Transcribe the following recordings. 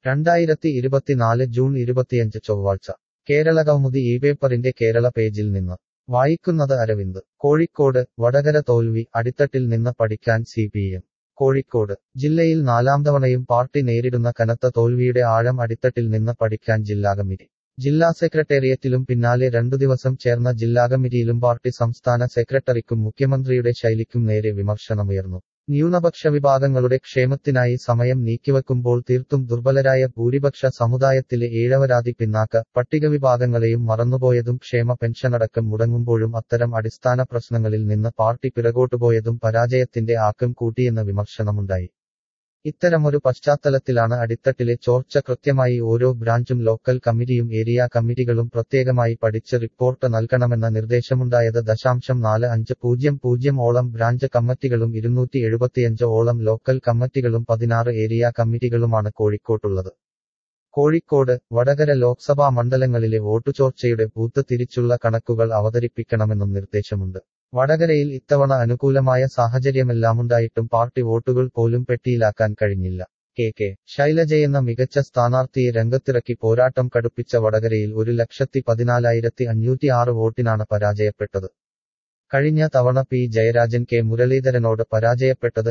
2024 June 25 ചൊവ്വാഴ്ച കേരള കൗമുദി ഇപേപ്പറിന്റെ കേരള പേജിൽ നിന്ന് വായിക്കുന്നത് അരവിന്ദ്. കോഴിക്കോട് വടകര തോൽവി അടിത്തട്ടിൽ നിന്ന് പഠിക്കാൻ സിപിഎം. കോഴിക്കോട് ജില്ലയിൽ നാലാം തവണയും പാർട്ടി നേരിടുന്ന കനത്ത തോൽവിയുടെ ആഴം അടിത്തട്ടിൽ നിന്ന് പഠിക്കാൻ ജില്ലാ കമ്മിറ്റി. ജില്ലാ സെക്രട്ടേറിയറ്റിലും പിന്നാലെ രണ്ടു ദിവസം ചേർന്ന ജില്ലാ കമ്മിറ്റിയിലും പാർട്ടി സംസ്ഥാന സെക്രട്ടറിക്കും മുഖ്യമന്ത്രിയുടെ ശൈലിക്കും നേരെ വിമർശനമുയർന്നു. ന്യൂനപക്ഷ വിഭാഗങ്ങളുടെ ക്ഷേമത്തിനായി സമയം നീക്കിവെക്കുമ്പോൾ തീർത്തും ദുർബലരായ ഭൂരിപക്ഷ സമുദായത്തിലെ ഏഴവരാതി പിന്നാക്ക പട്ടിക വിഭാഗങ്ങളെയും മറന്നുപോയതും ക്ഷേമ പെൻഷനടക്കം മുടങ്ങുമ്പോഴും അത്തരം അടിസ്ഥാന പ്രശ്നങ്ങളിൽ നിന്ന് പാർട്ടി പിറകോട്ടുപോയതും പരാജയത്തിന്റെ ആക്കം കൂട്ടിയെന്ന വിമർശനമുണ്ടായി. ഇത്തരമൊരു പശ്ചാത്തലത്തിലാണ് അടിത്തട്ടിലെ ചോർച്ച കൃത്യമായി ഓരോ ബ്രാഞ്ചും ലോക്കൽ കമ്മിറ്റിയും ഏരിയ കമ്മിറ്റികളും പ്രത്യേകമായി പഠിച്ച് റിപ്പോർട്ട് നൽകണമെന്ന നിർദ്ദേശമുണ്ടായത്. 45000 ഓളം ബ്രാഞ്ച് കമ്മിറ്റികളും 275 ഓളം ലോക്കൽ കമ്മിറ്റികളും 16 ഏരിയ കമ്മിറ്റികളുമാണ് കോഴിക്കോട്ടുള്ളത്. കോഴിക്കോട് വടകര ലോക്സഭാ മണ്ഡലങ്ങളിലെ വോട്ടുചോർച്ചയുടെ ബൂത്ത് തിരിച്ചുള്ള കണക്കുകൾ അവതരിപ്പിക്കണമെന്നും നിർദ്ദേശമുണ്ട്. വടകരയിൽ ഇത്തവണ അനുകൂലമായ സാഹചര്യമെല്ലാമുണ്ടായിട്ടും പാർട്ടി വോട്ടുകൾ പോലും പെട്ടിയിലാക്കാൻ കഴിഞ്ഞില്ല. കെ ശൈലജയെന്ന മികച്ച സ്ഥാനാർത്ഥിയെ രംഗത്തിറക്കി പോരാട്ടം കടുപ്പിച്ച വടകരയിൽ 1,14,506 വോട്ടിനാണ് പരാജയപ്പെട്ടത്. കഴിഞ്ഞ തവണ പി ജയരാജൻ കെ മുരളീധരനോട് പരാജയപ്പെട്ടത്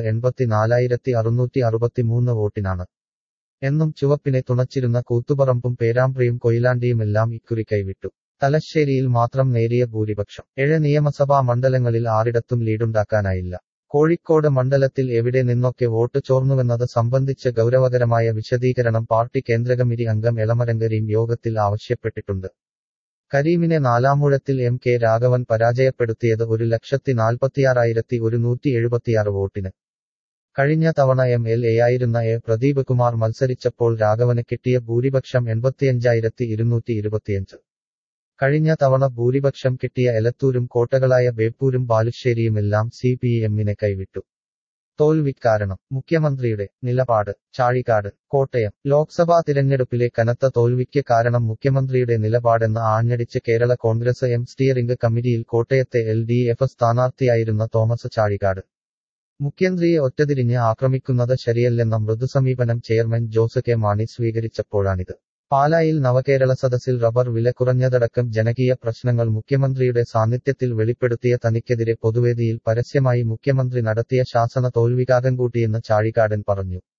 84,663 വോട്ടിനാണ്. എന്നും ചുവപ്പിനെ തുണച്ചിരുന്ന കൂത്തുപറമ്പും പേരാമ്പ്രയും കൊയിലാണ്ടിയുമെല്ലാം ഇക്കുറി കൈവിട്ടു. തലശ്ശേരിയിൽ മാത്രം നേരിയ ഭൂരിപക്ഷം. 7 നിയമസഭാ മണ്ഡലങ്ങളിൽ 6ഇടത്തും ലീഡുണ്ടാക്കാനായില്ല. കോഴിക്കോട് മണ്ഡലത്തിൽ എവിടെ നിന്നൊക്കെ വോട്ട് ചോർന്നുവെന്നത് സംബന്ധിച്ച് ഗൗരവകരമായ വിശദീകരണം പാർട്ടി കേന്ദ്രകമ്മിറ്റി അംഗം എളമരം യോഗത്തിൽ ആവശ്യപ്പെട്ടിട്ടുണ്ട്. കരീമിനെ നാലാമൂഴത്തിൽ എം കെ രാഘവൻ പരാജയപ്പെടുത്തിയത് 1,46,176 വോട്ടിന്. കഴിഞ്ഞ തവണ MLA-ആയിരുന്ന പ്രദീപ് കുമാർ മത്സരിച്ചപ്പോൾ രാഘവന് കിട്ടിയ ഭൂരിപക്ഷം 85,225. കഴിഞ്ഞ തവണ ഭൂരിപക്ഷം കിട്ടിയ എലത്തൂരും കോട്ടകളായ ബേപ്പൂരും ബാലുശ്ശേരിയുമെല്ലാം CPM-നെ കൈവിട്ടു. തോൽവിക്കാരണം മുഖ്യമന്ത്രിയുടെ നിലപാട്. ചാഴികാട് കോട്ടയം ലോക്സഭാ തിരഞ്ഞെടുപ്പിലെ കനത്ത തോൽവിക്ക് കാരണം മുഖ്യമന്ത്രിയുടെ നിലപാടെന്ന് ആഞ്ഞടിച്ച് കേരള കോൺഗ്രസ് സ്റ്റിയറിംഗ് കമ്മിറ്റിയിൽ കോട്ടയത്തെ LDF സ്ഥാനാർത്ഥിയായിരുന്ന തോമസ് ചാഴികാട്. മുഖ്യമന്ത്രിയെ ഒറ്റതിരിഞ്ഞ് ആക്രമിക്കുന്നത് ശരിയല്ലെന്ന മൃദുസമീപനം ചെയർമാൻ ജോസ് കെ മാണി സ്വീകരിച്ചപ്പോഴാണിത്. പാലായിൽ നവകേരള സദസ്സിൽ റബ്ബർ വില കുറഞ്ഞതടക്കം ജനകീയ പ്രശ്നങ്ങൾ മുഖ്യമന്ത്രിയുടെ സാന്നിധ്യത്തിൽ വെളിപ്പെടുത്തിയ തനിക്കെതിരെ പൊതുവേദിയിൽ പരസ്യമായി മുഖ്യമന്ത്രി നടത്തിയ ശാസന തോൽവിക്കാകംകൂട്ടിയെന്ന് ചാഴികാടൻ പറഞ്ഞു.